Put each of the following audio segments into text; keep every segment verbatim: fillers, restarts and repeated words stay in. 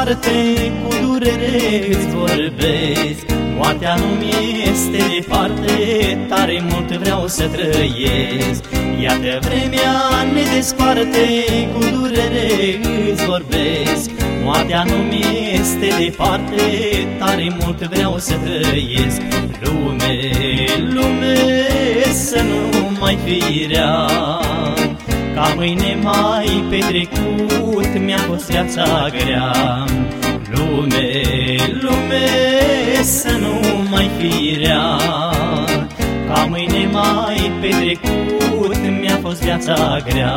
desparte, cu durere îți vorbesc. Moartea nu-mi este departe, tare mult vreau să trăiesc. Iată vremea ne desparte, cu durere îți vorbesc. Moartea nu-mi este departe, tare mult vreau să trăiesc. Lume, lume, să nu mai fi rea, ca mâine mai petrecut mi-a fost viața grea. Lume, lume, să nu mai fi rea, ca mâine mai petrecut mi-a fost viața grea.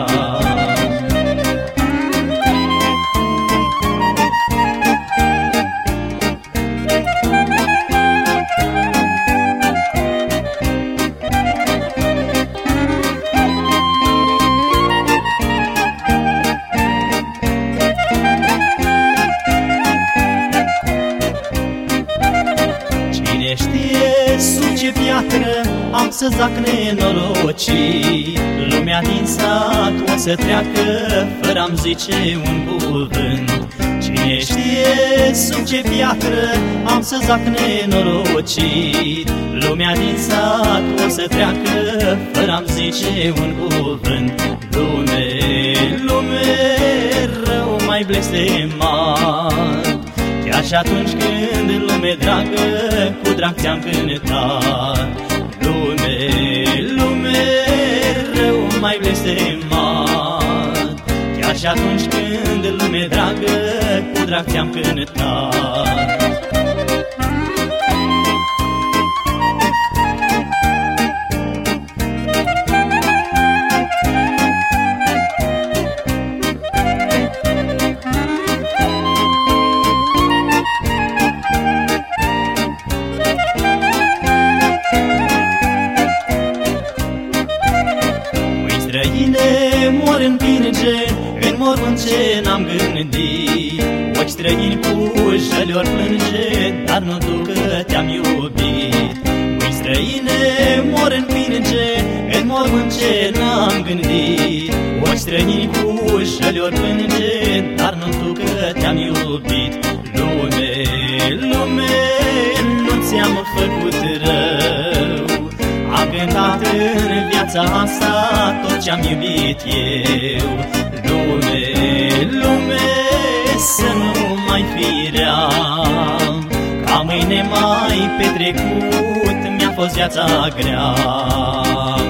Cine știe sub ce piatră am să zac nenorocit, lumea din sat o să treacă fără am zice un cuvânt. Cine știe sub ce piatră am să zac nenorocit, lumea din sat o să treacă fără am zice un cuvânt. Lume, lume, rău mai blestemat, chiar și atunci când lume dragă cu drag ți-am cântat. Lume, lume, rău mai blestemat, chiar și atunci când lume dragă cu drag ți-am cântat. Străine mor în pinge, în mormânt ce n-am gândit. Ochi străini cu jăli-or plânge, dar nu tu că te-am iubit. Mâini străine mor în pinge, în mormânt ce n-am gândit. Ochi străini cu jăli-or plânge, dar nu tu că te-am iubit. Lume, lume, nu ți-am făcut rău, am cântat în viața asta tot ce-am iubit eu. Lume, lume, să nu mai fi rea, ca mâine mai petrecut mi-a fost viața grea.